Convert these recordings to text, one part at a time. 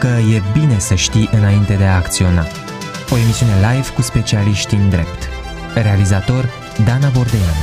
că e bine să știi înainte de a acționa. O emisiune live cu specialiști în drept. Realizator Dana Bordeanu.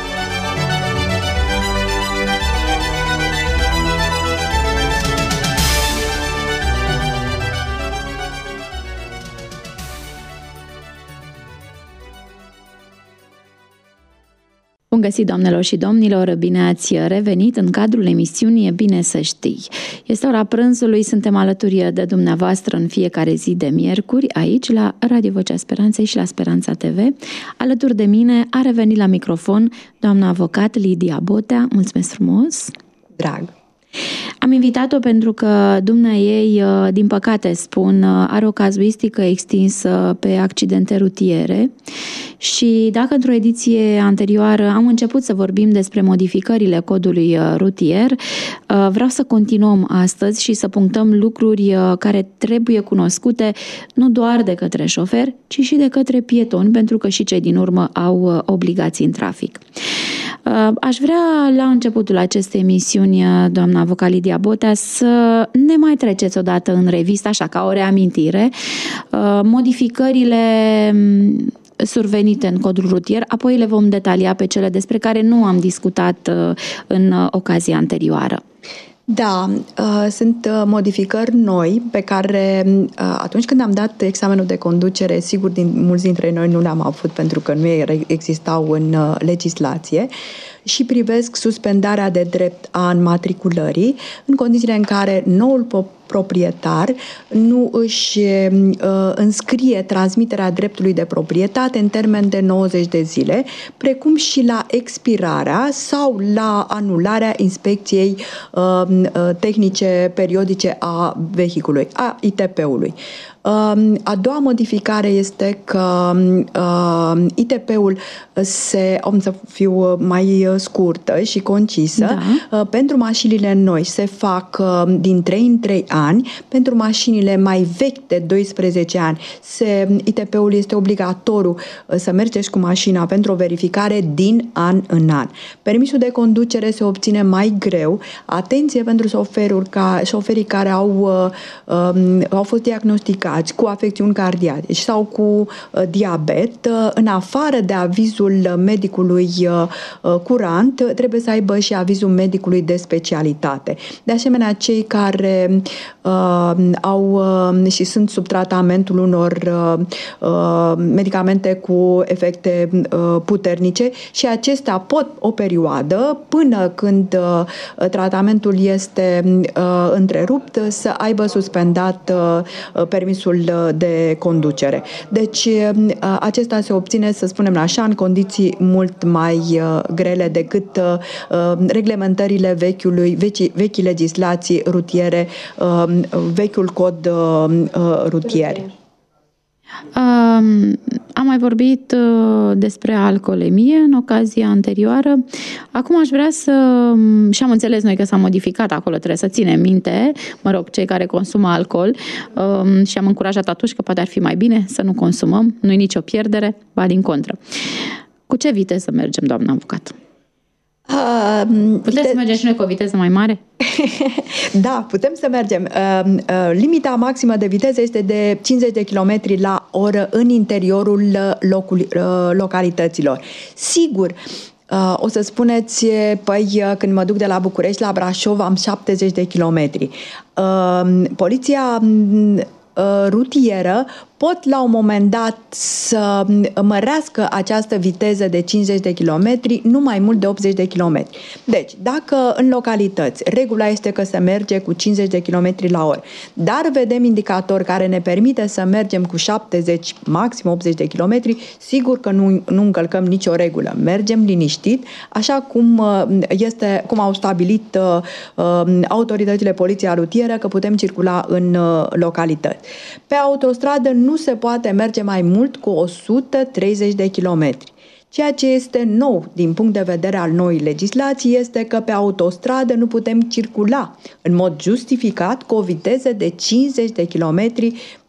Bun găsit, doamnelor și domnilor, bine ați revenit în cadrul emisiunii E bine să știi. Este ora prânzului, suntem alături de dumneavoastră în fiecare zi de miercuri, aici la Radio Vocea Speranței și la Speranța TV. Alături de mine a revenit la microfon doamna avocat Lidia Botea. Mulțumesc frumos! Drag! Am invitat-o pentru că dumneaei, din păcate spun, are o cazuistică extinsă pe accidente rutiere și dacă într-o ediție anterioară am început să vorbim despre modificările codului rutier, vreau să continuăm astăzi și să punctăm lucruri care trebuie cunoscute nu doar de către șofer, ci și de către pietoni, pentru că și cei din urmă au obligații în trafic. Aș vrea la începutul acestei emisiuni, doamna avocat Lidia Botea, să ne mai treceți odată în revistă, așa ca o reamintire, modificările survenite în codul rutier, apoi le vom detalia pe cele despre care nu am discutat în ocazia anterioară. Da, sunt modificări noi pe care atunci când am dat examenul de conducere, sigur mulți dintre noi nu le-am avut pentru că nu existau în legislație, și privesc suspendarea de drept a înmatriculării în condițiile în care noul proprietar nu își înscrie transmiterea dreptului de proprietate în termen de 90 de zile, precum și la expirarea sau la anularea inspecției tehnice periodice a vehiculului, a ITP-ului. A doua modificare este că ITP-ul am să fiu mai scurtă și concisă, pentru mașinile noi se fac din 3 în 3 ani, pentru mașinile mai vechi de 12 ani ITP-ul este obligatoriu să mergeți cu mașina pentru o verificare din an în an. Permisul de conducere se obține mai greu. Atenție pentru șoferii care au fost diagnosticați cu afecțiuni cardiace sau cu diabet, în afară de avizul medicului curant, trebuie să aibă și avizul medicului de specialitate. De asemenea, cei care au și sunt sub tratamentul unor medicamente cu efecte puternice și acestea pot o perioadă până când tratamentul este întrerupt să aibă suspendat permisul de conducere. Deci acesta se obține, să spunem așa, în condiții mult mai grele decât reglementările vechii legislații rutiere, vechiul cod rutier. Am mai vorbit despre alcoolemie în ocazia anterioară. Acum aș vrea și am înțeles noi că s-a modificat acolo, trebuie să ținem minte, cei care consumă alcool, și am încurajat atunci că poate ar fi mai bine să nu consumăm, nu-i nicio pierdere, ba din contră. Cu ce viteză mergem, doamna avocat? Putem să mergem și noi cu o viteză mai mare? Da, putem să mergem. Limita maximă de viteză este de 50 de km la oră în interiorul localităților. Sigur, o să spuneți, păi când mă duc de la București la Brașov am 70 de kilometri. Poliția rutieră pot la un moment dat să mărească această viteză de 50 de km, nu mai mult de 80 de km. Deci, dacă în localități regula este că se merge cu 50 de km la oră, dar vedem indicatori care ne permite să mergem cu 70, maxim 80 de km, sigur că nu încălcăm nicio regulă. Mergem liniștit, așa cum au stabilit autoritățile poliției rutieră că putem circula în localități. Pe autostradă nu se poate merge mai mult cu 130 de kilometri. Ceea ce este nou din punct de vedere al noii legislații este că pe autostradă nu putem circula în mod justificat cu o viteză de 50 de kilometri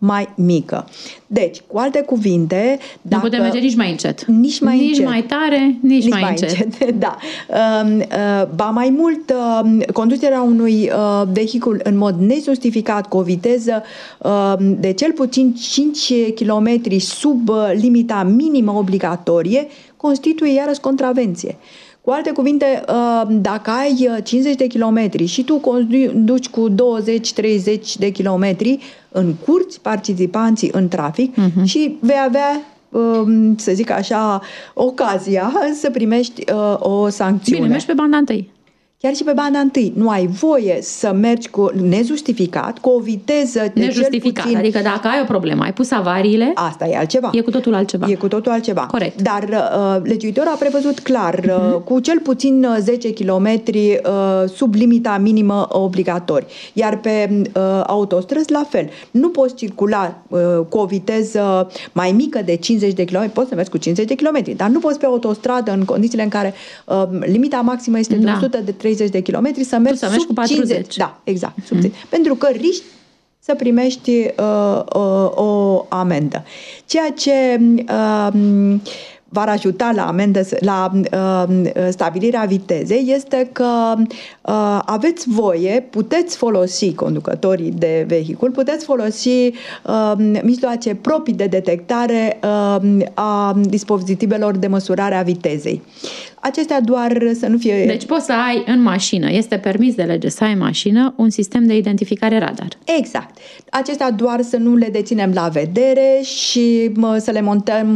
mai mică. Deci, cu alte cuvinte, nu putem merge nici mai încet. Nici mai tare, nici mai încet. Da. Ba mai mult, conducerea unui vehicul în mod nejustificat cu o viteză de cel puțin 5 km sub limita minimă obligatorie constituie iarăși contravenție. Cu alte cuvinte, dacă ai 50 de kilometri și tu conduci cu 20-30 de kilometri, încurci participanții în trafic și vei avea, să zic așa, ocazia să primești o sancțiune. Bine, mergi pe banda întâi. Chiar și pe banda întâi. Nu ai voie să mergi nejustificat, cu o viteză de nejustificat, cel puțin... adică dacă ai o problemă, ai pus avariile... Asta e altceva. E cu totul altceva. E cu totul altceva. Corect. Dar legiuitorul a prevăzut clar, cu cel puțin 10 km sub limita minimă obligatorie. Iar pe autostrăzi, la fel. Nu poți circula cu o viteză mai mică de 50 de km, poți să mergi cu 50 de km, dar nu poți pe autostradă, în condițiile în care limita maximă este de 130 de kilometri, să mergi sub cu 40. 50. Da, exact. Sub 50. Pentru că riști să primești o amendă. Ceea ce v-ar ajuta la stabilirea vitezei este că aveți voie, puteți folosi, conducătorii de vehicul, puteți folosi mijloace proprii de detectare a dispozitivelor de măsurare a vitezei. Acestea doar să nu fie... Deci poți să ai în mașină, este permis de lege să ai în mașină un sistem de identificare radar. Exact. Acestea doar să nu le deținem la vedere și să le montăm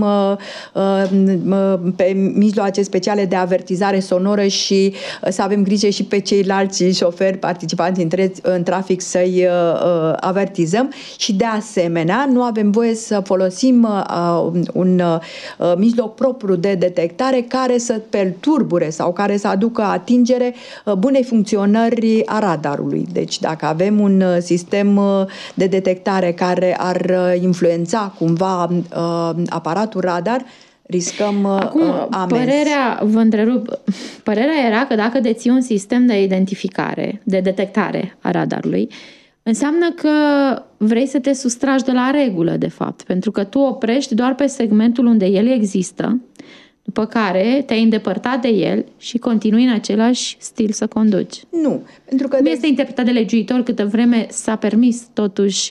pe mijloace speciale de avertizare sonoră și să avem grijă și pe ceilalți șoferi participanți în trafic să-i avertizăm și de asemenea nu avem voie să folosim un mijloc propriu de detectare care să perturbure sau care să aducă atingere bunei funcționări a radarului. Deci dacă avem un sistem de detectare care ar influența cumva aparatul radar, riscăm amenzi. Vă întrerup, părerea era că dacă deții un sistem de identificare, de detectare a radarului, înseamnă că vrei să te sustragi de la regulă, de fapt, pentru că tu oprești doar pe segmentul unde el există, după care te-ai îndepărtat de el și continui în același stil să conduci. Nu, pentru că... Cum este interpretat de legiuitor câtă vreme s-a permis totuși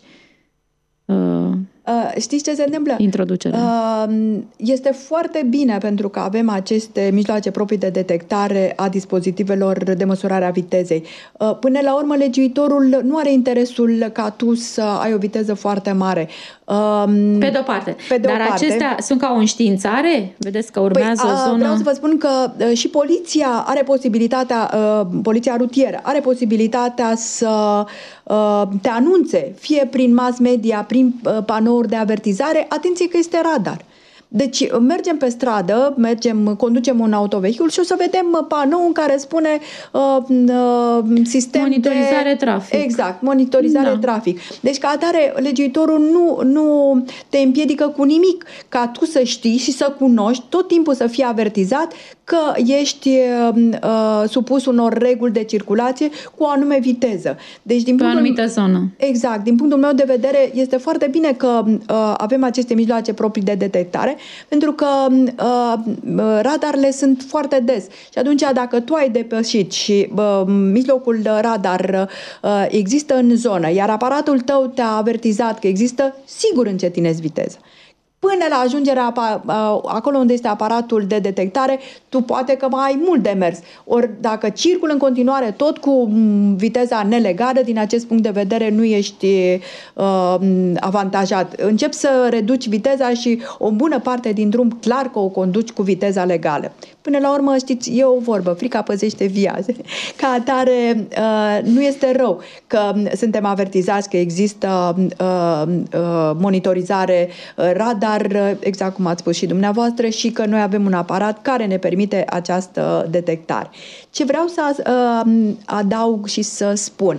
știți ce se întâmplă? Introducerea. Este foarte bine pentru că avem aceste mijloace proprii de detectare a dispozitivelor de măsurare a vitezei. Până la urmă, legiuitorul nu are interesul ca tu să ai o viteză foarte mare. Pe de-o parte. Dar acestea sunt ca o înștiințare? Vedeți că urmează o zonă... Vreau să vă spun că și poliția are posibilitatea, poliția rutieră are posibilitatea să te anunțe, fie prin mass media, prin panouri de avertizare, atenție că este radar. Deci mergem pe stradă, conducem un autovehicul și o să vedem panou în care spune sistem monitorizare trafic. Exact, monitorizare trafic. Deci ca atare, legiuitorul nu te împiedică cu nimic ca tu să știi și să cunoști, tot timpul să fii avertizat că ești supus unor reguli de circulație cu o anume viteză. Deci, pe o anumită zonă. Exact. Din punctul meu de vedere, este foarte bine că avem aceste mijloace proprii de detectare, pentru că radarele sunt foarte des. Și atunci, dacă tu ai depășit și mijlocul radar există în zonă, iar aparatul tău te-a avertizat că există, sigur încetinezi viteza. Până la ajungerea acolo unde este aparatul de detectare, tu poate că mai ai mult de mers. Ori dacă circul în continuare tot cu viteza nelegală, din acest punct de vedere nu ești avantajat. Începi să reduci viteza și o bună parte din drum clar că o conduci cu viteza legală. Până la urmă, știți, e o vorbă, frica păzește via. Ca atare, nu este rău că suntem avertizați că există monitorizare radar, exact cum ați spus și dumneavoastră, și că noi avem un aparat care ne permite această detectare. Ce vreau să adaug și să spun,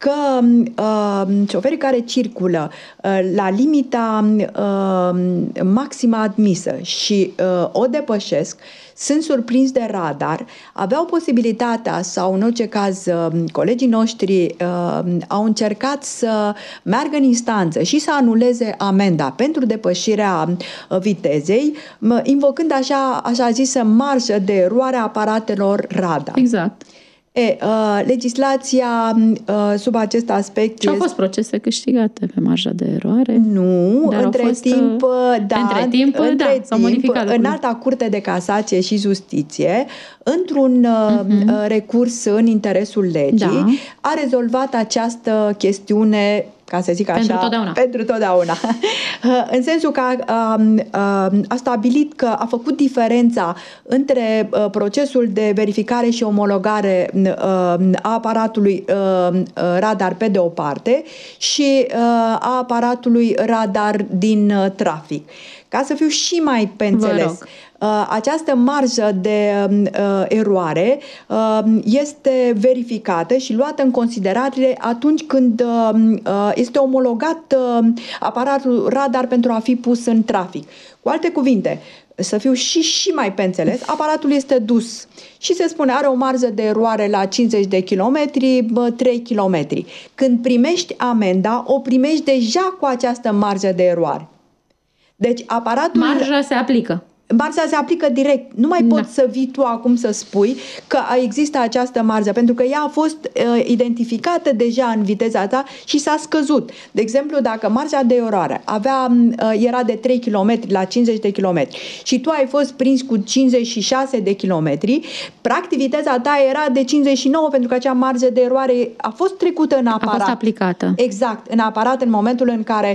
că șoferii care circulă la limita maximă admisă și o depășesc, sunt surprinși de radar, aveau posibilitatea sau în orice caz colegii noștri au încercat să meargă în instanță și să anuleze amenda pentru depășirea vitezei, invocând așa zisă marjă de eroare a aparatelor radar. Exact. Legislația sub acest aspect... Și au fost procese câștigate pe marja de eroare? Nu, între timp s-au modificat în Alta Curte de Casație și Justiție, într-un recurs în interesul legii, a rezolvat această chestiune, ca să zic așa, pentru totdeauna. În sensul că a stabilit că a făcut diferența între procesul de verificare și omologare a aparatului radar pe de o parte și a aparatului radar din trafic. Ca să fiu și mai pe înțeles, această marjă de eroare este verificată și luată în considerare atunci când este omologat aparatul radar pentru a fi pus în trafic. Cu alte cuvinte, să fiu și mai pe înțeles, aparatul este dus și se spune are o marză de eroare la 50 de kilometri, 3 kilometri. Când primești amenda, o primești deja cu această marză de eroare. Deci aparatul... Marja se aplică. Marja se aplică direct. Nu mai poți să vii tu acum să spui că există această marjă, pentru că ea a fost identificată deja în viteza ta și s-a scăzut. De exemplu, dacă marja de eroare era de 3 km la 50 de km și tu ai fost prins cu 56 de km, practic viteza ta era de 59 pentru că acea marjă de eroare a fost trecută în aparat. A fost aplicată. Exact, în aparat, în momentul în care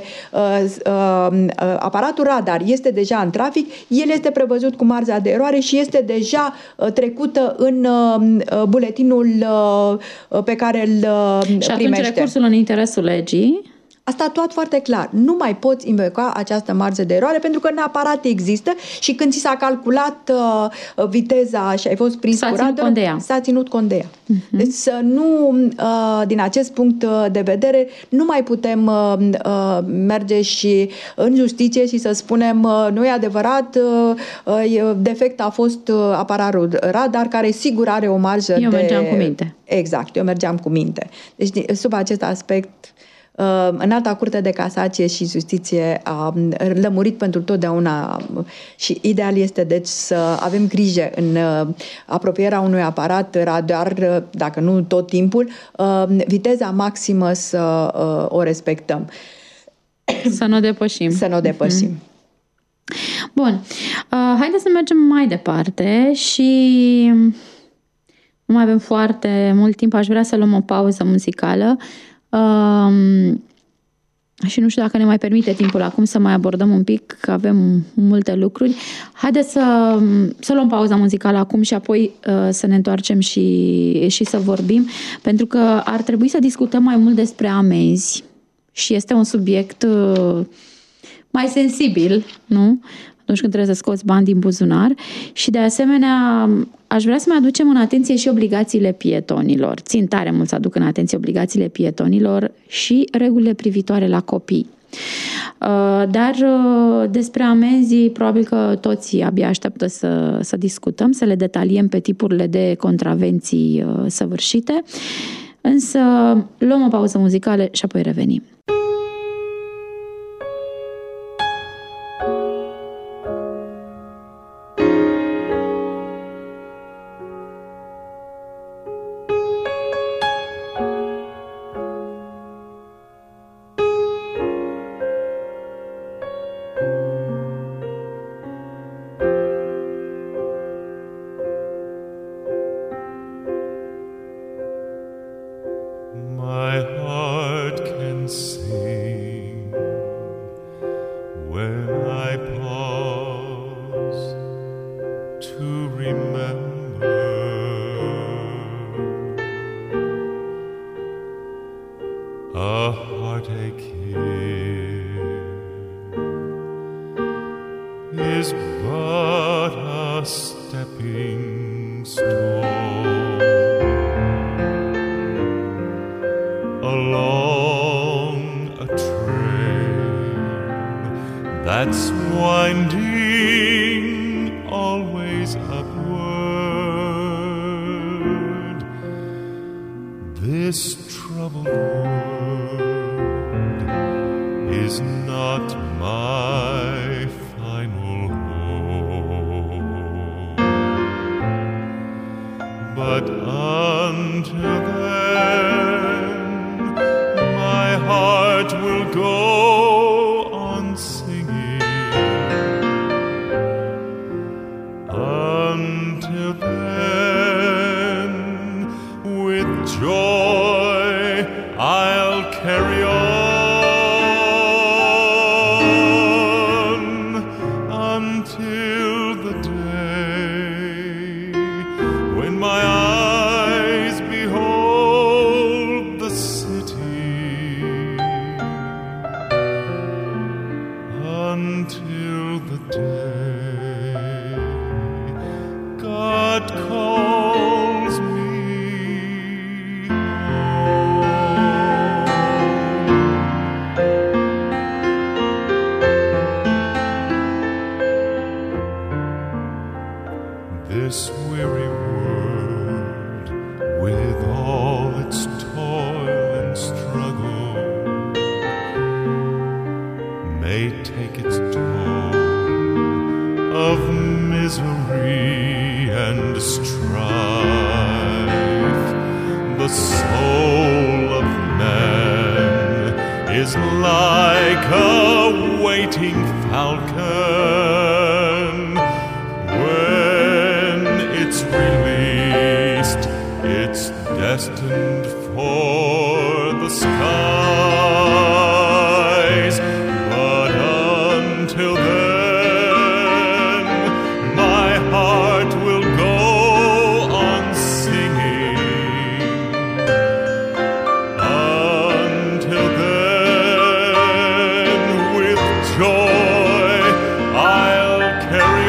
aparatul radar este deja în trafic, el este prevăzut cu marja de eroare și este deja trecută în buletinul pe care îl primește. Și atunci recursul în interesul legii a statuat foarte clar. Nu mai poți invoca această marjă de eroare pentru că în aparat există și când ți s-a calculat viteza și ai fost prins cu radar, s-a ținut cont de ea. Deci să nu, din acest punct de vedere, nu mai putem merge și în justiție și să spunem nu e adevărat, defect a fost aparatul radar care sigur are o marjă de... Eu mergeam cu minte. Exact, eu mergeam cu minte. Deci sub acest aspect în Alta Curte de Casație și Justiție a lămurit pentru totdeauna și ideal este deci să avem grijă în apropierea unui aparat radar, dacă nu tot timpul, viteza maximă să o respectăm. Să nu o depășim. Să nu o depășim. Bun. Haideți să mergem mai departe și nu mai avem foarte mult timp. Aș vrea să luăm o pauză muzicală. Și nu știu dacă ne mai permite timpul acum să mai abordăm un pic, că avem multe lucruri. Haideți să luăm pauza muzicală acum și apoi să ne întoarcem și să vorbim, pentru că ar trebui să discutăm mai mult despre amenzi și este un subiect mai sensibil, nu? Atunci când trebuie să scoți bani din buzunar și de asemenea aș vrea să mai aducem în atenție și obligațiile pietonilor. Țin tare mult să aduc în atenție obligațiile pietonilor și regulile privitoare la copii. Dar despre amenzii probabil că toți abia așteaptă să discutăm, să le detaliem pe tipurile de contravenții săvârșite. Însă luăm o pauză muzicală și apoi revenim. that's winding always upward. This troubled world is not my final home, but until then my heart will go on singing. Until then, with joy I'll carry on until the day when my eyes behold the city. Until the day God calls me home. This weary world, with all its toil and struggle, may take its toll of misery and strife. The soul of man is like a waiting falcon. When it's released, it's destined for the skies. But until then, my heart will go on singing. Until then, with joy I'll carry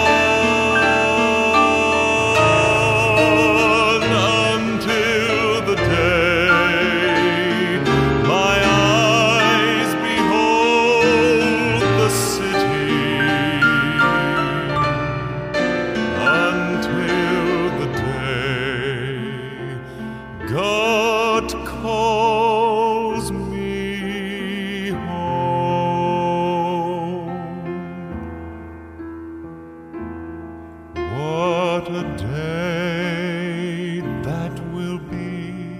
on until the day my eyes behold the city. Until the day God calls me home. What a day that will be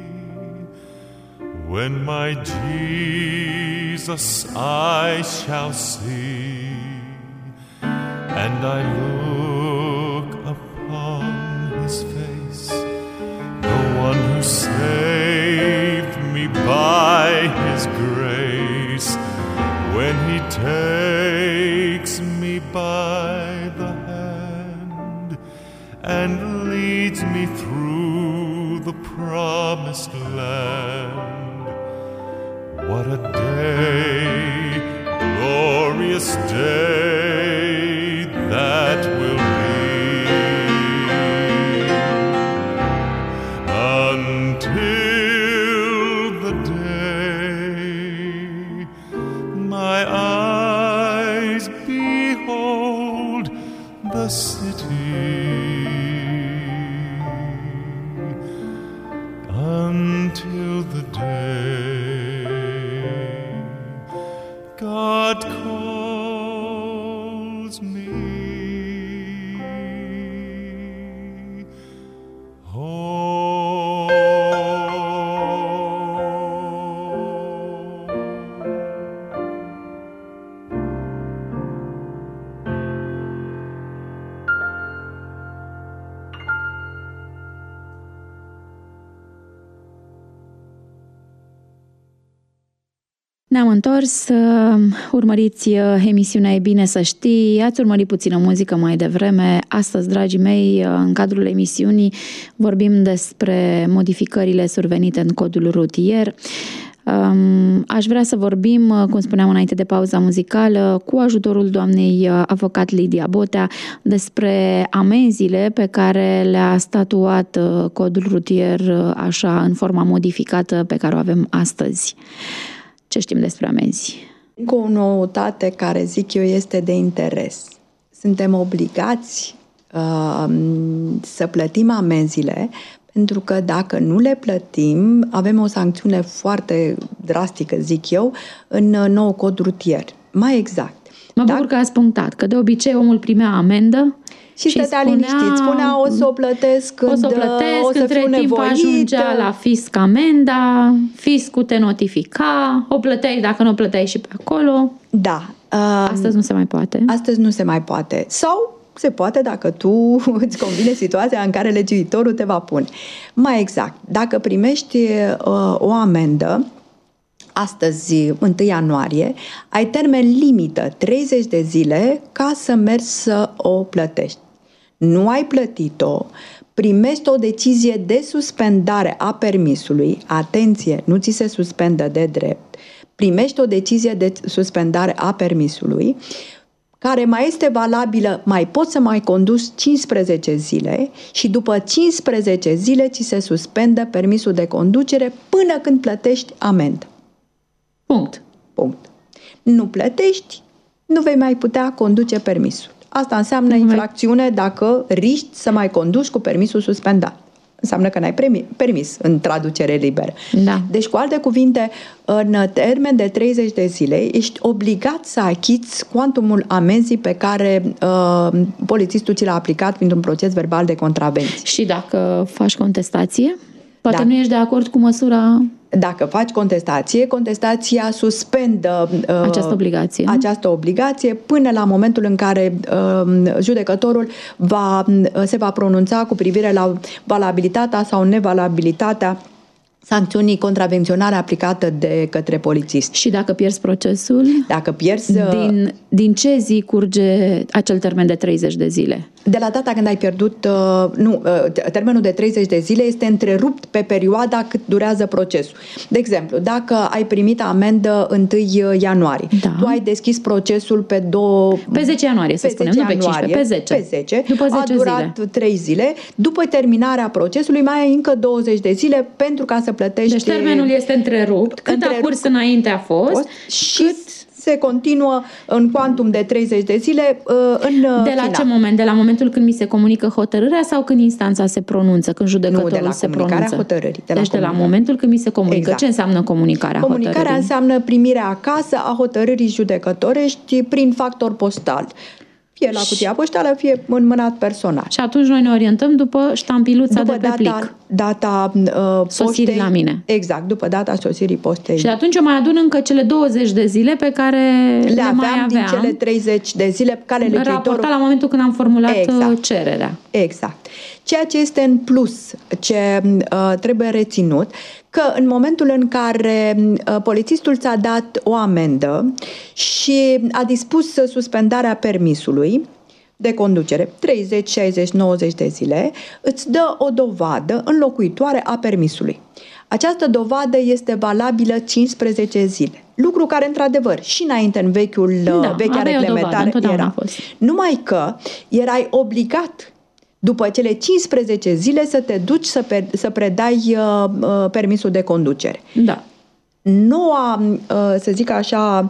when my Jesus I shall see, and I look upon his face, the one who saved me by his grace, when he takes me by the hand and leads me through the promised land. What a day, glorious day that will be, until the day my eyes behold the city. Until the day God calls me home. Ne-am întors, urmăriți emisiunea E bine să știi, ați urmărit puțină muzică mai devreme. Astăzi, dragii mei, în cadrul emisiunii vorbim despre modificările survenite în codul rutier. Aș vrea să vorbim, cum spuneam înainte de pauza muzicală, cu ajutorul doamnei avocat Lidia Botea, despre amenziile pe care le-a statuat codul rutier așa în forma modificată pe care o avem astăzi. Ce știm despre amenzi? Cu o noutate care, zic eu, este de interes. Suntem obligați să plătim amenziile, pentru că dacă nu le plătim, avem o sancțiune foarte drastică, zic eu, în nou cod rutier. Mai exact. Mă bucur că ați punctat, că de obicei omul primea amendă și stătea liniștit. Spunea, o să o plătesc când o să fiu între timp ajungea la fisc amenda, fiscul te notifica, o plăteai dacă nu o plăteai și pe acolo. Da. Astăzi nu se mai poate. Astăzi nu se mai poate. Sau se poate dacă tu îți convine situația în care legiuitorul te va pune. Mai exact, dacă primești o amendă, astăzi, 1 ianuarie, ai termen limită 30 de zile ca să mergi să o plătești. Nu ai plătit-o, primești o decizie de suspendare a permisului, atenție, nu ți se suspendă de drept, primești o decizie de suspendare a permisului, care mai este valabilă, mai poți să mai conduci 15 zile și după 15 zile ți se suspendă permisul de conducere până când plătești amendă. Punct. Nu plătești, nu vei mai putea conduce permisul. Asta înseamnă infracțiune dacă riști să mai conduci cu permisul suspendat. Înseamnă că n-ai permis în traducere liberă. Da. Deci, cu alte cuvinte, în termen de 30 de zile, ești obligat să achiți cuantumul amenzii pe care polițistul ți l-a aplicat printr-un proces verbal de contravenție. Și dacă faci contestație? Poate nu ești de acord cu măsura... Dacă faci contestația suspendă această obligație până la momentul în care judecătorul se va pronunța cu privire la valabilitatea sau nevalabilitatea sancțiunii contravenționale aplicată de către polițist. Și dacă pierzi procesul? Dacă pierzi... Din ce zi curge acel termen de 30 de zile? De la data când ai pierdut... termenul de 30 de zile este întrerupt pe perioada cât durează procesul. De exemplu, dacă ai primit amendă 1 ianuarie, tu ai deschis procesul pe 10 ianuarie, să spunem, nu pe 15, pe 10. După 10 a durat 3 zile. După terminarea procesului mai ai încă 20 de zile pentru ca să plătești... Deci termenul este întrerupt. Cât a curs înainte a fost și se continuă în cuantum de 30 de zile în De la ce moment? De la momentul când mi se comunică hotărârea sau când instanța se pronunță, când judecătorul se pronunță? Hotărârii. Deci de la momentul când mi se comunică. Exact. Ce înseamnă comunicarea hotărârii? Comunicarea înseamnă primirea acasă a hotărârii judecătorești prin factor postal. Fie la cutia poștală, fie înmânat personal. Și atunci noi ne orientăm după ștampiluța de pe plic. Data sosirii postei, la mine. Exact, după data sosirii postei. Și atunci eu mai adun încă cele 20 de zile pe care le mai aveam. Din cele 30 de zile pe care legiuitorul... Raportat la momentul când am formulat cererea. Exact. Ceea ce este în plus, ce trebuie reținut, că în momentul în care polițistul ți-a dat o amendă și a dispus suspendarea permisului de conducere, 30, 60, 90 de zile, îți dă o dovadă înlocuitoare a permisului. Această dovadă este valabilă 15 zile. Lucru care, într-adevăr, și înainte în vechea reglementare era. Numai că erai obligat după cele 15 zile să te duci să predai permisul de conducere. Da. Noua, să zic așa,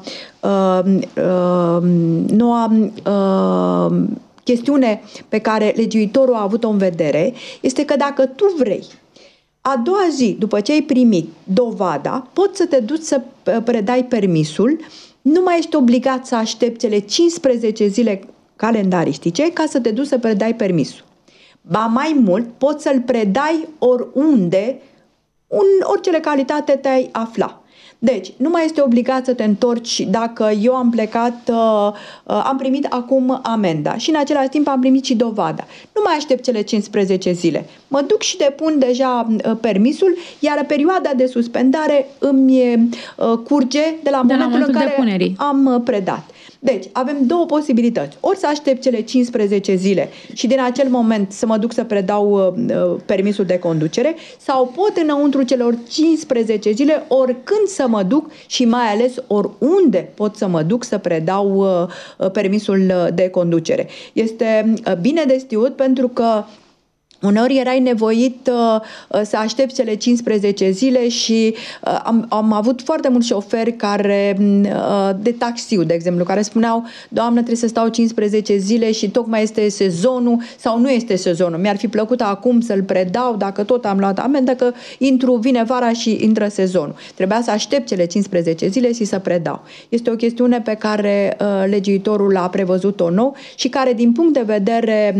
noua chestiune pe care legiuitorul a avut-o în vedere este că dacă tu vrei a doua zi, după ce ai primit dovada, poți să te duci să predai permisul, nu mai ești obligat să aștepți cele 15 zile calendaristice ca să te duci să predai permisul. Ba mai mult, poți să-l predai oriunde, în orice localitate te-ai afla. Deci, nu mai este obligat să te întorci dacă eu am plecat, am primit acum amenda și în același timp am primit și dovada. Nu mai aștept cele 15 zile. Mă duc și depun deja permisul, iar perioada de suspendare îmi curge de la momentul în care depunerii. Am predat. Deci, avem două posibilități. Ori să aștept cele 15 zile și din acel moment să mă duc să predau permisul de conducere, sau pot înăuntru celor 15 zile oricând să mă duc și mai ales oriunde pot să mă duc să predau permisul de conducere. Este bine de știut pentru că Uneori erai nevoit să aștepți cele 15 zile și am avut foarte mulți șoferi care, de taxiu, de exemplu, care spuneau: doamnă, trebuie să stau 15 zile și tocmai este sezonul sau nu este sezonul. Mi-ar fi plăcut acum să-l predau, dacă tot am luat amendă, că vine vara și intră sezonul. Trebuia să aștept cele 15 zile și să predau. Este o chestiune pe care legiuitorul a prevăzut-o nou și care, din punct de vedere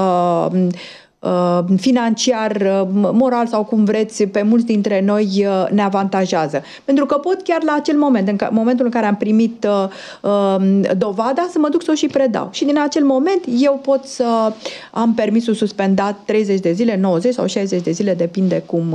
financiar, moral sau cum vreți, pe mulți dintre noi ne avantajează. Pentru că pot chiar la acel moment, în momentul în care am primit dovada, să mă duc să o și predau. Și din acel moment eu pot să am permisul suspendat 30 de zile, 90 sau 60 de zile, depinde cum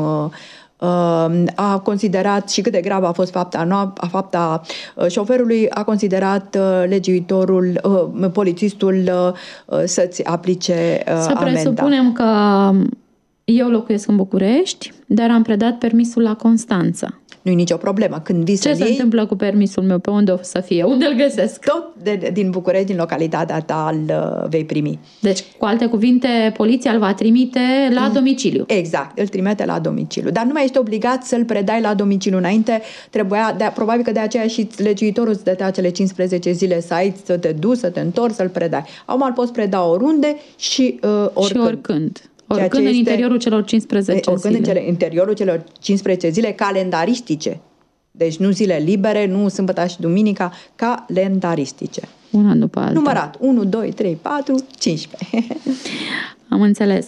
a considerat și cât de gravă a fost fapta șoferului, a considerat legiuitorul, polițistul să-ți aplice amenda. Să presupunem că eu locuiesc în București, dar am predat permisul la Constanța. Nu-i nicio problemă. Când vii ce se întâmplă cu permisul meu? Pe unde o să fie? Unde îl găsesc? Tot din București, din localitatea ta, îl vei primi. Deci, cu alte cuvinte, poliția îl va trimite la domiciliu. Exact, îl trimite la domiciliu. Dar nu mai ești obligat să-l predai la domiciliu. Înainte probabil că de aceea și legiuitorul îți dădea cele 15 zile să ai, să te duci, să te întorci, să-l predai. Acum îl poți preda oriunde și oricând. Și oricând. Oricând în interiorul celor 15 oricând zile. În interiorul celor 15 zile calendaristice. Deci nu zile libere, nu sâmbătă și duminica, calendaristice. Una după alta. Numărat. 1, 2, 3, 4, 15. Am înțeles.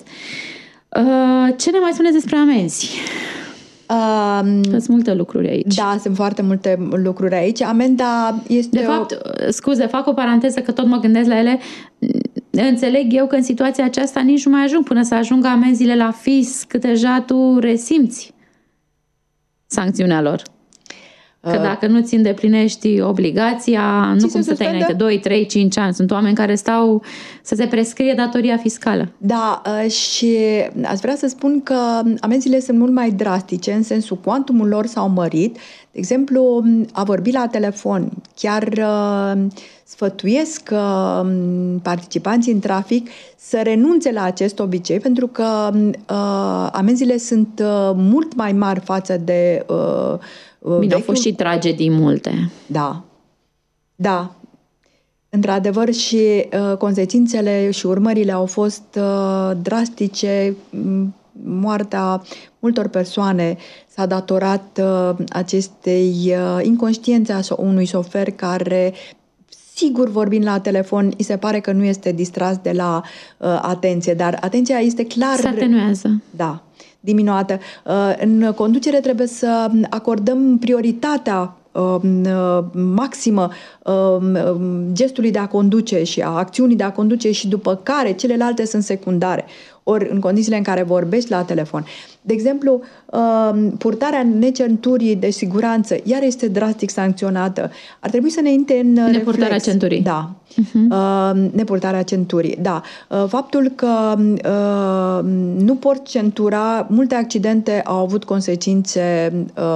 Ce ne mai spuneți despre amenzi? Sunt multe lucruri aici. Da, sunt foarte multe lucruri aici. Amenda este... De fapt, scuze, fac o paranteză că tot mă gândesc la ele. Înțeleg eu că în situația aceasta nici nu mai ajung până să ajungă amenziile la fisc, că deja tu resimți sancțiunea lor. Că dacă nu ți îndeplinești obligația, nu cum să te înainte, 2, 3, 5 ani. Sunt oameni care stau să se prescrie datoria fiscală. Da, și aș vrea să spun că amenziile sunt mult mai drastice, în sensul cuantumul lor s-au mărit. De exemplu, a vorbi la telefon. Chiar sfătuiesc participanții în trafic să renunțe la acest obicei, pentru că amenziile sunt mult mai mari față de bine, au fost și tragedii multe. Da. Într-adevăr, și consecințele și urmările au fost drastice. Moartea multor persoane s-a datorat acestei inconștiențe a unui șofer care, sigur, vorbind la telefon, îi se pare că nu este distras de la atenție, dar atenția este clar... Se atenuează. Da, diminuată. În conducere trebuie să acordăm prioritatea maximă gestului de a conduce și a acțiunii de a conduce și după care celelalte sunt secundare. Ori în condițiile în care vorbești la telefon. De exemplu, purtarea necenturii de siguranță iar este drastic sancționată. Ar trebui să ne intre în nepurtarea centurii. Da. Nepurtarea centurii. Da. Faptul că nu port centura, multe accidente au avut consecințe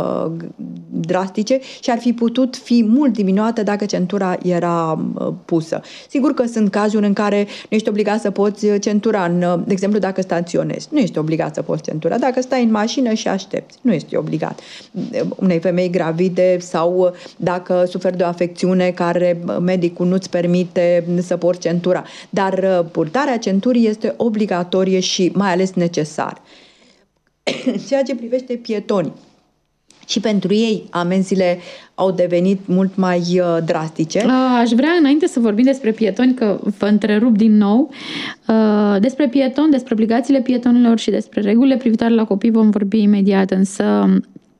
drastice și ar fi putut fi mult diminuate dacă centura era pusă. Sigur că sunt cazuri în care nu ești obligat să porți centura, de exemplu, dacă staționezi. Nu ești obligat să porți centura. Dacă stai în mașină și aștepți, nu ești obligat. Unei femei gravide sau dacă suferi de o afecțiune care medicul nu-ți permite să porți centura. Dar purtarea centurii este obligatorie și mai ales necesar. Ceea ce privește pietonii. Și pentru ei amenziile au devenit mult mai drastice. Aș vrea, înainte să vorbim despre pietoni, că vă întrerup din nou, despre pietoni, despre obligațiile pietonilor și despre regulile privitoare la copii vom vorbi imediat, însă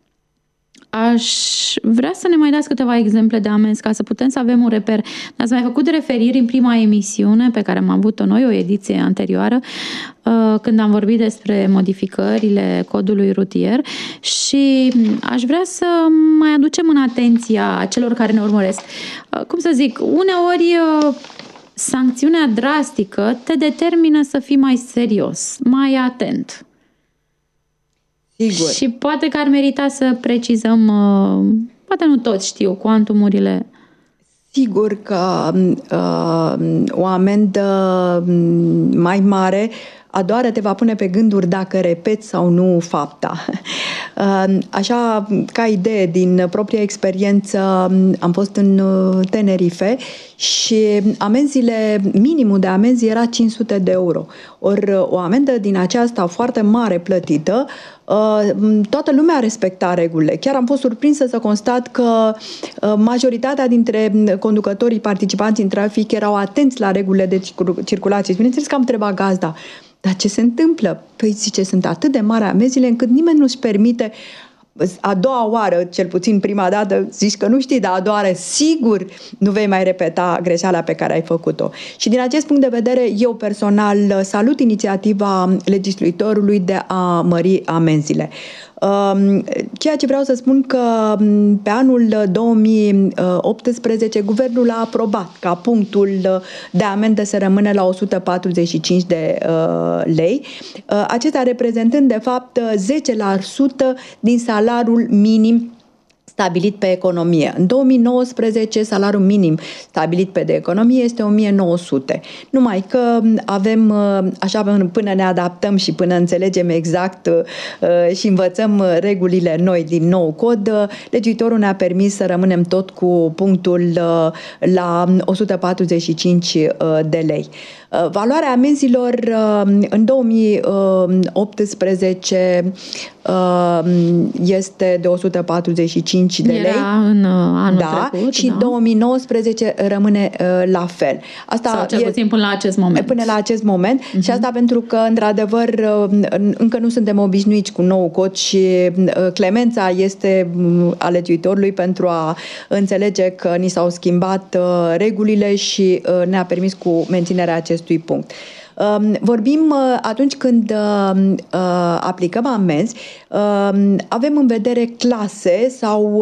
aș vrea să ne mai dați câteva exemple de amenzi ca să putem să avem un reper. Ați mai făcut referiri în prima emisiune pe care am avut-o noi, o ediție anterioară, când am vorbit despre modificările codului rutier și aș vrea să mai aducem în atenția celor care ne urmăresc. Cum să zic, uneori sancțiunea drastică te determină să fii mai serios, mai atent. Sigur. Și poate că ar merita să precizăm, poate nu toți știu, cuantumurile. Sigur că o amendă mai mare a doua oară te va pune pe gânduri dacă repeți sau nu fapta. Așa, ca idee, din propria experiență, am fost în Tenerife și minimul de amenzi era 500 de euro. Ori o amendă din aceasta foarte mare plătită, toată lumea respecta regulile. Chiar am fost surprinsă să constat că majoritatea dintre conducătorii participanți în trafic erau atenți la regulile de circulație. Bineînțeles că am întrebat gazda, dar ce se întâmplă? Păi zice, sunt atât de mari amenziile încât nimeni nu-și permite a doua oară, cel puțin prima dată, zici că nu știi, dar a doua oară sigur nu vei mai repeta greșeala pe care ai făcut-o. Și din acest punct de vedere, eu personal salut inițiativa legislatorului de a mări amenziile. Ceea ce vreau să spun că pe anul 2018 guvernul a aprobat ca punctul de amendă să rămână la 145 de lei, acesta reprezentând de fapt 10% din salariul minim stabilit pe economie. În 2019, salariul minim stabilit pe de economie este 1900. Numai că avem, așa până ne adaptăm și până înțelegem exact și învățăm regulile noi din nou cod, legiuitorul ne-a permis să rămânem tot cu punctul la 145 de lei. Valoarea amenzilor în 2018 este de 145 de lei. Era în anul trecut. Și 2019 rămâne la fel. Asta sau cel puțin până la acest moment. Până la acest moment. Și asta pentru că, într-adevăr, încă nu suntem obișnuiți cu nou cod și clemența este a legiuitorului pentru a înțelege că ni s-au schimbat regulile și ne-a permis cu menținerea acestui punct. Vorbim atunci când aplicăm amenzi, avem în vedere clase sau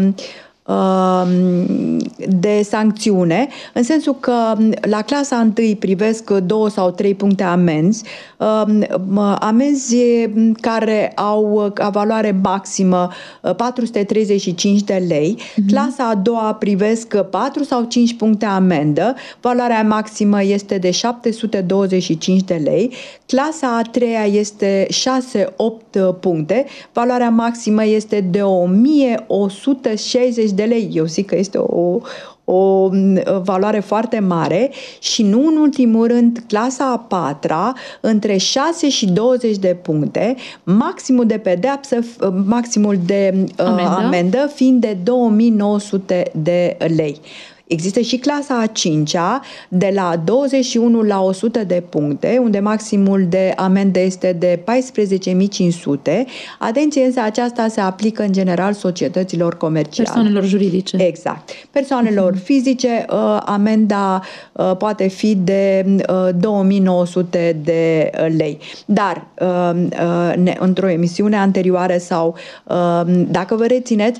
de sancțiune, în sensul că la clasa 1 privesc 2 sau 3 puncte amenzi, amenzi care au ca valoare maximă 435 de lei, clasa a doua privesc 4 sau 5 puncte amendă, valoarea maximă este de 725 de lei, clasa a treia este 6-8 puncte, valoarea maximă este de 1160 de lei. Eu zic că este o valoare foarte mare și nu în ultimul rând clasa a patra între 6 și 20 de puncte, maximul de pedeapsă, maximul de amendă fiind de 2900 de lei. Există și clasa a 5-a, de la 21 la 100 de puncte, unde maximul de amendă este de 14.500. Atenție, însă aceasta se aplică în general societăților comerciale. Persoanelor juridice. Exact. Persoanelor fizice, amenda poate fi de 2.900 de lei. Dar într-o emisiune anterioară sau, dacă vă rețineți,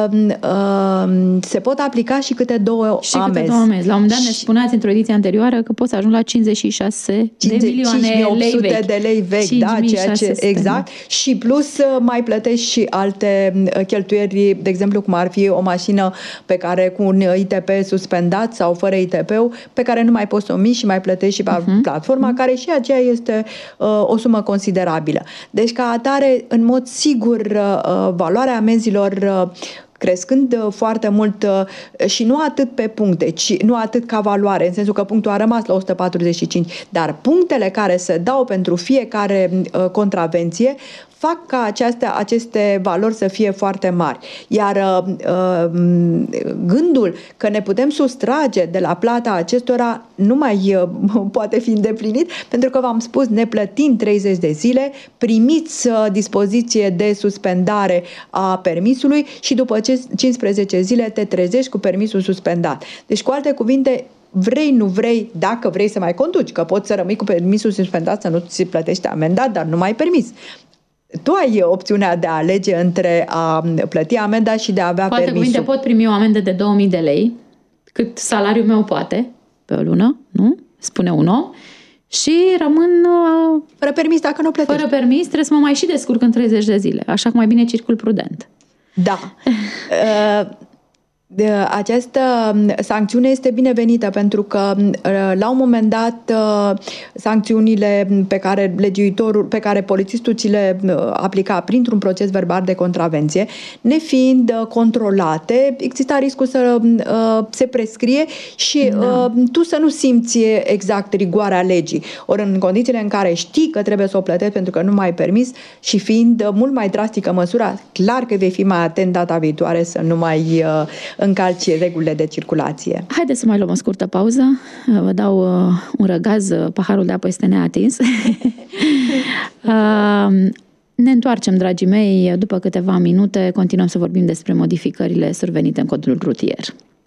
se pot aplica și câte două amenzi. La un moment dat ne spuneați într-o ediție anterioară că poți să ajungi la 56 de milioane lei vechi. de lei vechi, da, ceea ce exact. Și plus mai plătești și alte cheltuieli, de exemplu, cum ar fi o mașină pe care cu un ITP suspendat sau fără ITP-ul, pe care nu mai poți să o miști și mai plătești și pe platforma, care și aceea este o sumă considerabilă. Deci, ca atare, în mod sigur, valoarea amenzilor crescând foarte mult și nu atât pe puncte, ci nu atât ca valoare, în sensul că punctul a rămas la 145, dar punctele care se dau pentru fiecare contravenție fac ca aceste valori să fie foarte mari. Iar gândul că ne putem sustrage de la plata acestora nu mai poate fi îndeplinit, pentru că v-am spus, neplătind 30 de zile, primiți dispoziție de suspendare a permisului și după 15 zile te trezești cu permisul suspendat. Deci, cu alte cuvinte, vrei, nu vrei, dacă vrei să mai conduci, că poți să rămâi cu permisul suspendat, să nu ți plătești amendat, dar nu mai permis. Tu ai opțiunea de a alege între a plăti amenda și de a avea permisul. Poate cuvinte, pot primi o amendă de 2000 de lei, cât salariul meu poate, pe o lună, nu? Spune un om. Și rămân fără permis dacă nu plătești. Fără permis, trebuie să mă mai și descurc în 30 de zile. Așa că mai bine circul prudent. Da. Această sancțiune este binevenită pentru că la un moment dat sancțiunile pe care polițistul ți le aplica printr-un proces verbal de contravenție, nefiind controlate, exista riscul să se prescrie și tu să nu simți exact rigoarea legii. Ori în condițiile în care știi că trebuie să o plătești pentru că nu mai ai permis și fiind mult mai drastică măsura, clar că vei fi mai atent data viitoare să nu mai încalci regulile de circulație. Haideți să mai luăm o scurtă pauză. Vă dau un răgaz, paharul de apă este neatins. Ne întoarcem, dragii mei, după câteva minute, continuăm să vorbim despre modificările survenite în codul rutier.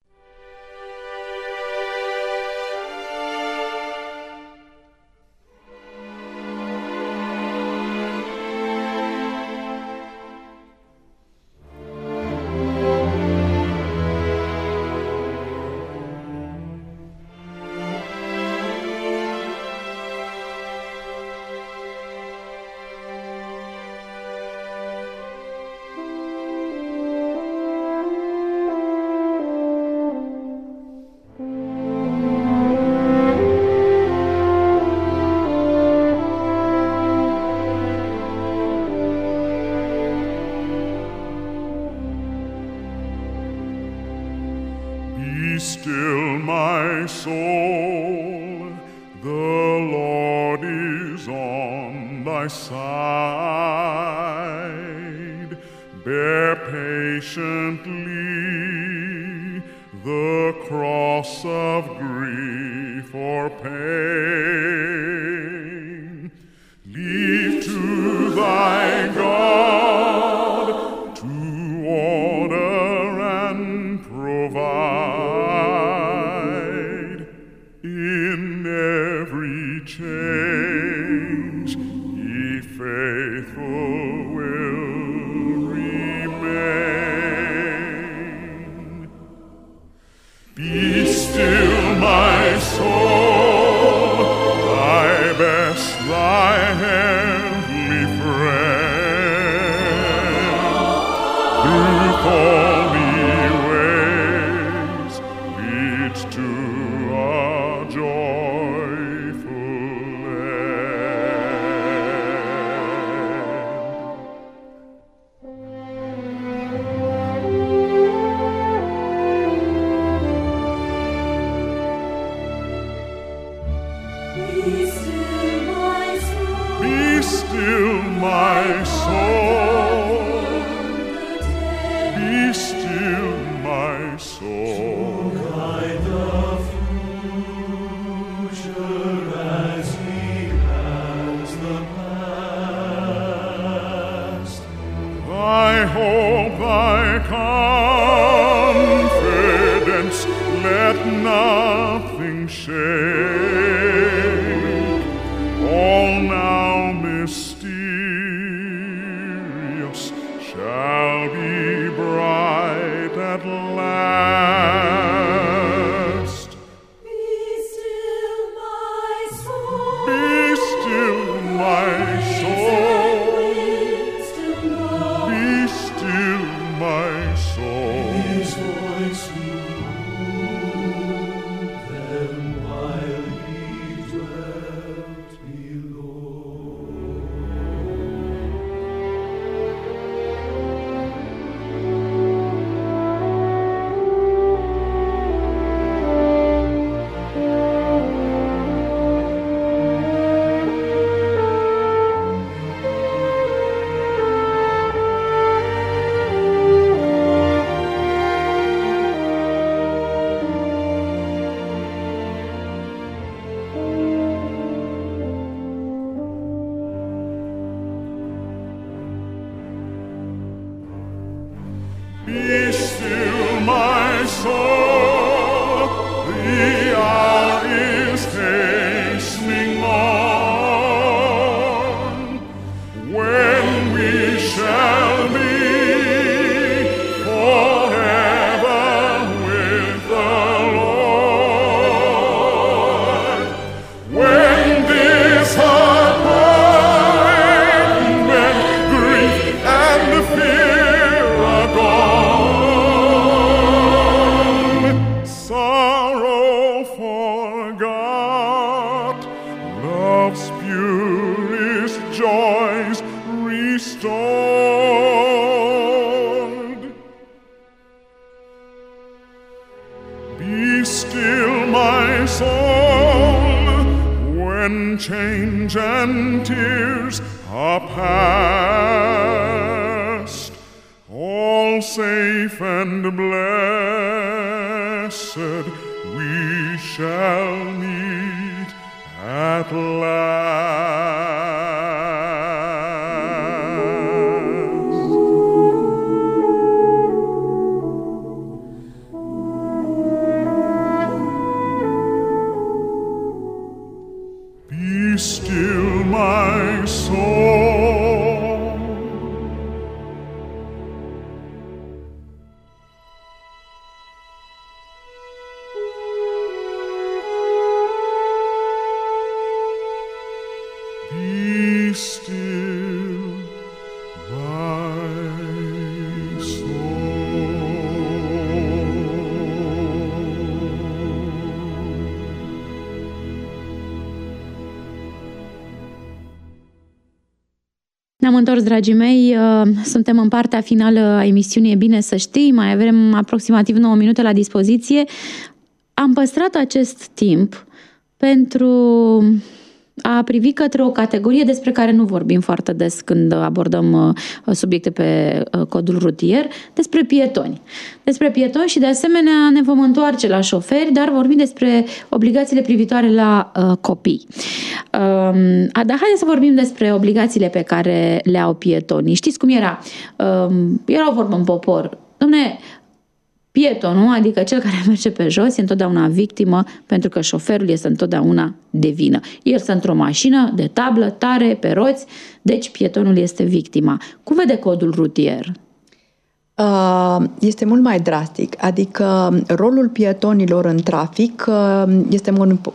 Be still, my soul, the Lord is on thy side. Bear patiently the cross of grief or pain. Leave to thy God to order and provide. In every change, ye faithful will remain. Be still, my soul, thy best, thy heavenly friend. Through thorny ways leads to a joyful Be still, my soul. Be still, my soul. Guide the future as he has the past. Thy hope, thy confidence, let nothing shake. All now mysterious shall be bright at last. Be still, my soul. Be still, my soul. Be still, my soul. His voice moved them while he dwelt below. Be still, my soul, the hour is hastening on, when we shall be forever with the Lord. When disappointment, grief, and the fear are gone, restored. Be still, my soul, when change and tears are past. All safe and blessed we shall meet at last. Be still, my soul. Be still, my Ne-am întors, dragii mei, suntem în partea finală a emisiunii, e bine să știi, mai avem aproximativ 9 minute la dispoziție. Am păstrat acest timp pentru a privi către o categorie despre care nu vorbim foarte des când abordăm subiecte pe codul rutier, despre pietoni. Despre pietoni și de asemenea ne vom întoarce la șoferi, dar vorbim despre obligațiile privitoare la copii. Dar haideți să vorbim despre obligațiile pe care le au pietonii. Știți cum era? Era o vorbă în popor. Dom'le, pietonul, adică cel care merge pe jos, e întotdeauna victimă, pentru că șoferul este întotdeauna de vină. El stă într-o mașină de tablă, tare, pe roți, deci pietonul este victima. Cum vede codul rutier? Este mult mai drastic, adică rolul pietonilor în trafic este,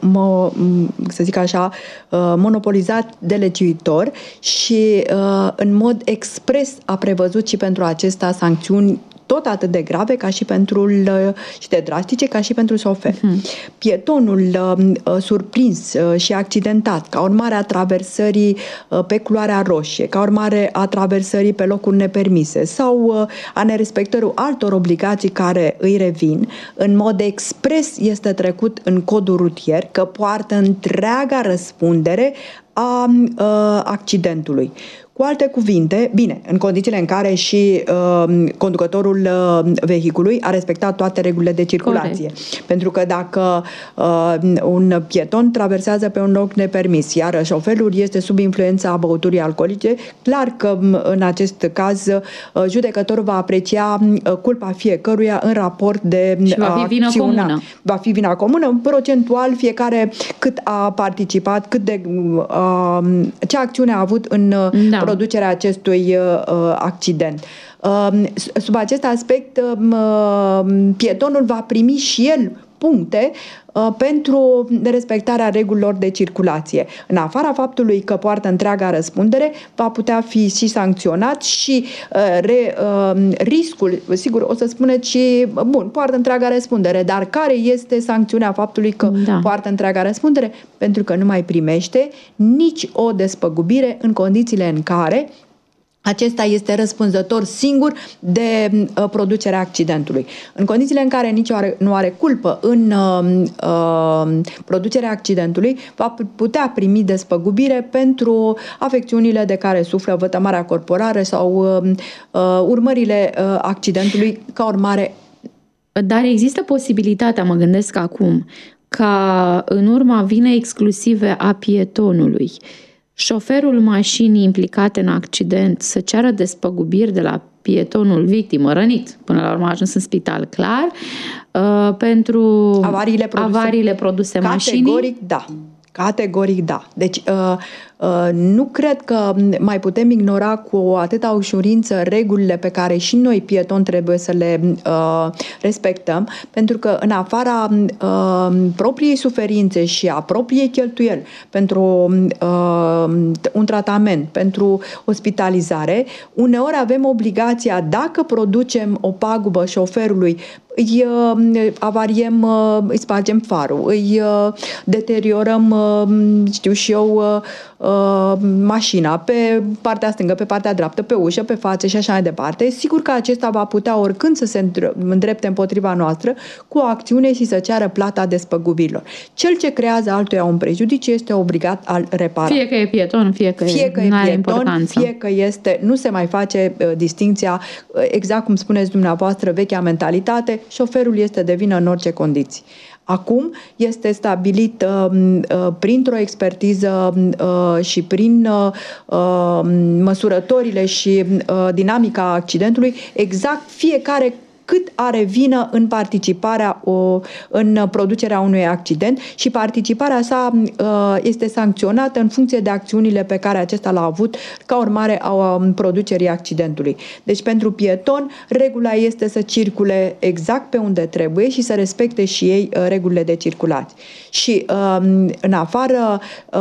să zic așa, monopolizat de legiuitor și în mod expres a prevăzut și pentru acesta sancțiuni tot atât de grave ca și și de drastice ca și pentru șofer. Pietonul surprins și accidentat ca urmare a traversării pe culoarea roșie, ca urmare a traversării pe locuri nepermise sau a nerespectării altor obligații care îi revin, în mod expres este trecut în codul rutier că poartă întreaga răspundere a accidentului. Cu alte cuvinte, bine, în condițiile în care și conducătorul vehiculului a respectat toate regulile de circulație. Corect. Pentru că dacă un pieton traversează pe un loc nepermis, iar șoferul este sub influența băuturii alcoolice, clar că în acest caz judecătorul va aprecia culpa fiecăruia în raport de și va fi vină comună. Va fi vina comună, procentual fiecare cât a participat, cât de ce acțiune a avut în producerea acestui accident. Sub acest aspect, pietonul va primi și el puncte pentru respectarea regulilor de circulație. În afara faptului că poartă întreaga răspundere, va putea fi și sancționat și riscul, sigur, o să spuneți și, bun, poartă întreaga răspundere, dar care este sancțiunea faptului că poartă întreaga răspundere? Pentru că nu mai primește nici o despăgubire în condițiile în care acesta este răspunzător singur de producerea accidentului. În condițiile în care nici nu are culpă în producerea accidentului, va putea primi despăgubire pentru afecțiunile de care suferă, vătămarea corporală sau urmările accidentului ca urmare. Dar există posibilitatea, mă gândesc acum, ca în urma vinei exclusive a pietonului, șoferul mașinii implicate în accident să ceară despăgubiri de la pietonul victimă, rănit, până la urmă a ajuns în spital, clar, pentru avariile produse mașinii? Categoric da. Categoric da. Deci nu cred că mai putem ignora cu atâta ușurință regulile pe care și noi, pietoni, trebuie să le respectăm, pentru că în afara propriei suferințe și a propriei cheltuieli pentru un tratament, pentru ospitalizare, uneori avem obligația, dacă producem o pagubă șoferului, îi avariem, îi spargem farul, îi deteriorăm, știu și eu, mașina pe partea stângă, pe partea dreaptă, pe ușă, pe față și așa mai departe, sigur că acesta va putea oricând să se îndrepte împotriva noastră cu o acțiune și să ceară plata despăgubirilor. Cel ce creează altuia un prejudiciu este obligat a-l repara. Fie că e pieton, fie că e pieton, fie că este, nu se mai face distinția, exact cum spuneți dumneavoastră, vechea mentalitate, șoferul este de vină în orice condiții. Acum este stabilit printr-o expertiză și prin măsurătorile și dinamica accidentului exact fiecare cât are vină în participarea, în producerea unui accident și participarea sa este sancționată în funcție de acțiunile pe care acesta l-a avut ca urmare a producerii accidentului. Deci pentru pieton, regula este să circule exact pe unde trebuie și să respecte și ei regulile de circulație. Și în afară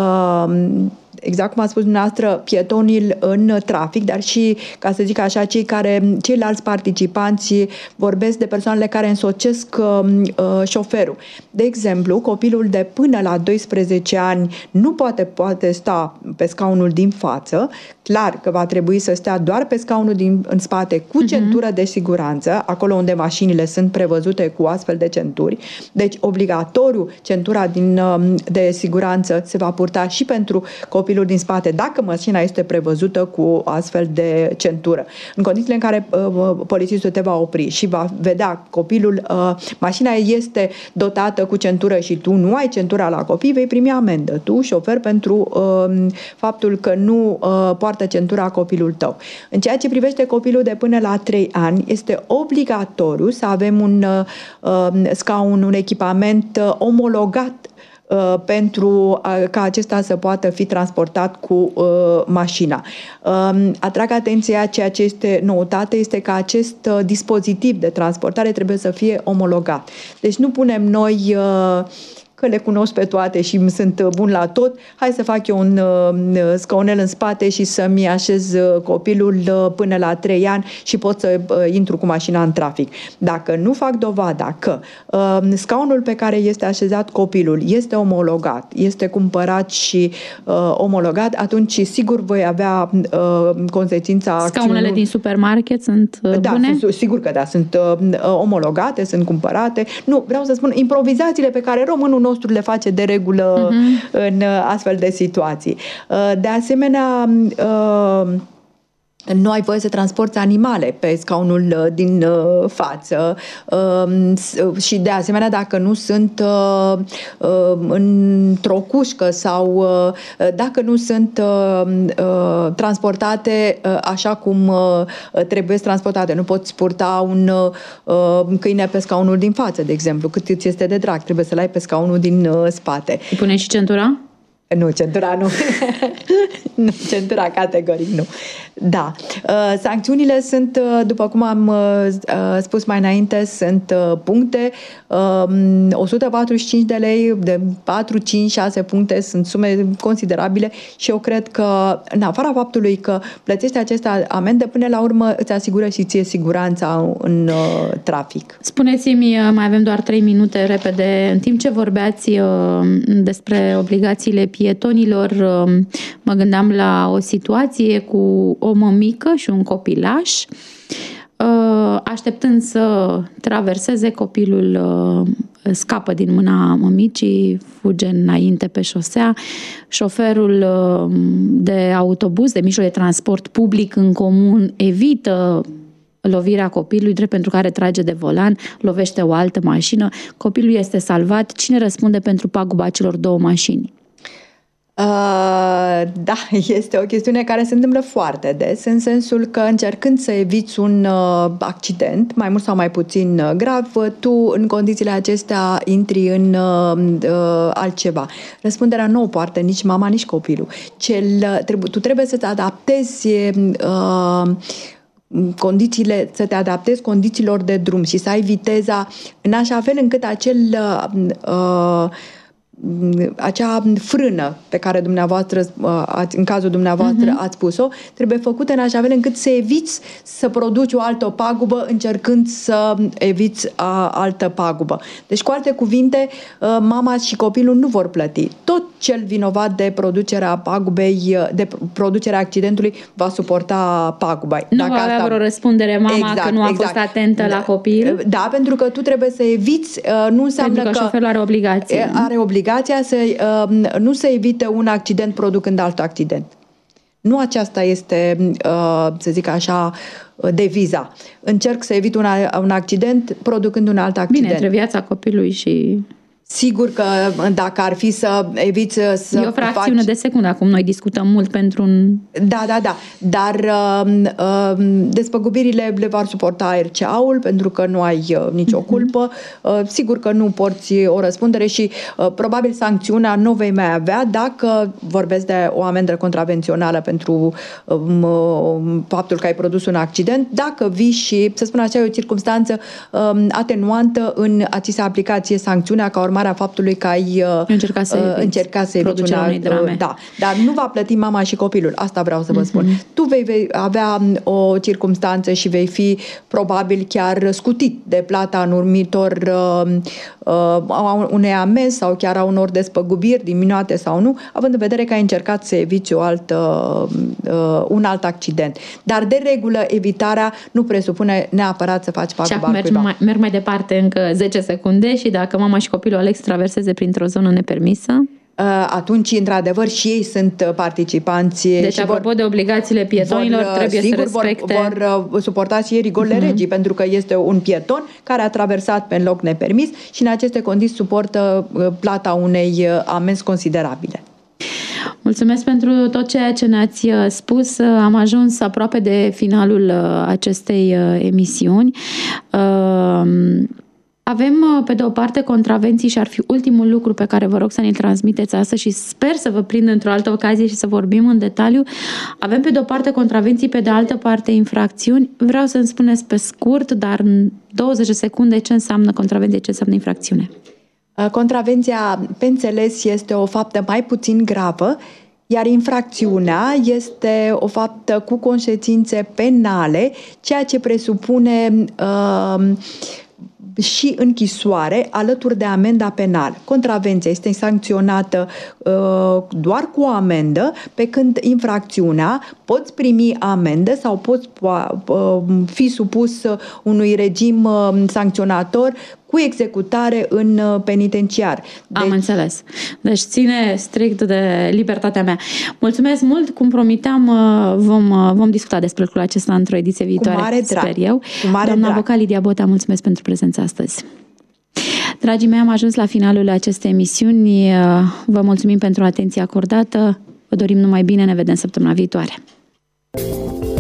exact cum a spus dumneavoastră, pietonii în trafic, dar și, ca să zic așa, ceilalți participanți vorbesc de persoanele care însocesc șoferul. De exemplu, copilul de până la 12 ani nu poate sta pe scaunul din față, clar că va trebui să stea doar pe scaunul în spate cu centură de siguranță, acolo unde mașinile sunt prevăzute cu astfel de centuri. Deci, obligatoriu, centura de siguranță se va purta și pentru copilul din spate, dacă mașina este prevăzută cu astfel de centură. În condițiile în care polițistul te va opri și va vedea copilul, mașina este dotată cu centură și tu nu ai centura la copii, vei primi amendă. Tu, șofer, pentru faptul că nu poartă centura copilul tău. În ceea ce privește copilul de până la 3 ani, este obligatoriu să avem un scaun, un echipament omologat pentru ca acesta să poată fi transportat cu mașina. Atrag atenția, ceea ce este noutate este că acest dispozitiv de transportare trebuie să fie omologat. Deci nu punem noi că le cunosc pe toate și sunt bun la tot, hai să fac eu un scaunel în spate și să-mi așez copilul până la 3 ani și pot să intru cu mașina în trafic. Dacă nu fac dovada că scaunul pe care este așezat copilul este omologat, este cumpărat și omologat, atunci sigur voi avea consecința acțiunii. Scaunele din supermarket sunt bune? Sigur că da, sunt omologate, sunt cumpărate. Nu, vreau să spun, improvizațiile pe care românul nostru le face de regulă în astfel de situații. De asemenea, nu ai voie să transporti animale pe scaunul din față și de asemenea dacă nu sunt într-o cușcă sau dacă nu sunt transportate așa cum trebuie transportate. Nu poți purta un câine pe scaunul din față, de exemplu, cât îți este de drag. Trebuie să-l ai pe scaunul din spate. Îi pune și centura? Nu, centura nu. Nu, centura categoric nu. Da. Sancțiunile sunt, după cum am spus mai înainte, sunt puncte. 145 de lei, de 4, 5, 6 puncte sunt sume considerabile și eu cred că, în afara faptului că plătești aceste amende, până la urmă îți asigură și ție siguranța în trafic. Spuneți-mi, mai avem doar 3 minute, repede, în timp ce vorbeați despre obligațiile pietonilor, mă gândeam la o situație cu o mămică și un copilaș, așteptând să traverseze, copilul scapă din mâna mămicii, fuge înainte pe șosea, șoferul de autobuz, de mijloc de transport public în comun, evită lovirea copilului, drept pentru care trage de volan, lovește o altă mașină, copilul este salvat. Cine răspunde pentru paguba celor 2 mașini? Da, este o chestiune care se întâmplă foarte des, în sensul că încercând să eviți un accident, mai mult sau mai puțin grav, tu în condițiile acestea intri în altceva. Răspunderea nu o poartă nici mama, nici copilul. Tu trebuie să te adaptezi să te adaptezi condițiilor de drum și să ai viteza în așa fel încât acea frână pe care dumneavoastră, în cazul dumneavoastră, ați pus-o, trebuie făcută în așa fel încât să eviți să produci o altă pagubă încercând să eviți altă pagubă. Deci, cu alte cuvinte, mama și copilul nu vor plăti. Tot cel vinovat de producerea pagubei, de producerea accidentului, va suporta paguba. Nu va avea vreo răspundere mama că nu a fost atentă la copil? Da, pentru că tu trebuie să eviți, nu înseamnă pentru că șoferul are obligație. Are obligația nu să evite un accident producând alt accident. Nu aceasta este, să zic așa, deviza. Încerc să evit un accident producând un alt accident. Bine, între viața copilului și... Sigur că dacă ar fi să eviți să e o fracțiune de secundă. Acum noi discutăm mult pentru un... Da. Dar despăgubirile le vor suporta RCA-ul pentru că nu ai nicio culpă. Sigur că nu porți o răspundere și probabil sancțiunea nu vei mai avea dacă vorbesc de o amendă contravențională pentru faptul că ai produs un accident, dacă vii și, să spun așa, e o circumstanță atenuantă în a ți se aplica ție sancțiunea ca urmare a faptului că ai încercat să eviți unei drame. Da, dar nu va plăti mama și copilul. Asta vreau să vă spun. Tu vei avea o circumstanță și vei fi probabil chiar scutit de plata în următor unei amenzi sau chiar a unor despăgubiri diminuate sau nu, având în vedere că ai încercat să eviți un alt accident. Dar de regulă evitarea nu presupune neapărat să faci paguba cuiva. Merg mai departe încă 10 secunde și dacă mama și copilul Alex traverseze printr-o zonă nepermisă? Atunci, într-adevăr, și ei sunt participanți. Deci, apropo de obligațiile pietonilor, trebuie să respecte... vor suporta și ei rigorile regii, pentru că este un pieton care a traversat pe loc nepermis și în aceste condiții suportă plata unei amenzi considerabile. Mulțumesc pentru tot ceea ce ne-ați spus. Am ajuns aproape de finalul acestei emisiuni. Avem, pe de o parte, contravenții și ar fi ultimul lucru pe care vă rog să ne-l transmiteți astăzi și sper să vă prind într-o altă ocazie și să vorbim în detaliu. Avem, pe de o parte, contravenții, pe de altă parte, infracțiuni. Vreau să-mi spuneți pe scurt, dar în 20 de secunde, ce înseamnă contravenție, ce înseamnă infracțiune. Contravenția, pe înțeles, este o faptă mai puțin gravă, iar infracțiunea este o faptă cu consecințe penale, ceea ce presupune și închisoare alături de amenda penală. Contravenția este sancționată doar cu o amendă, pe când infracțiunea poți primi amendă sau poți fi supus unui regim sancționator cu executare în penitenciar. Am înțeles. Deci ține strict de libertatea mea. Mulțumesc mult. Cum promiteam, vom discuta despre lucrul acesta într-o ediție viitoare. Cu mare drag. Sper eu. Doamna avocat Lidia Bota, mulțumesc pentru prezența astăzi. Dragii mei, am ajuns la finalul acestei emisiuni. Vă mulțumim pentru atenția acordată. Vă dorim numai bine. Ne vedem săptămâna viitoare.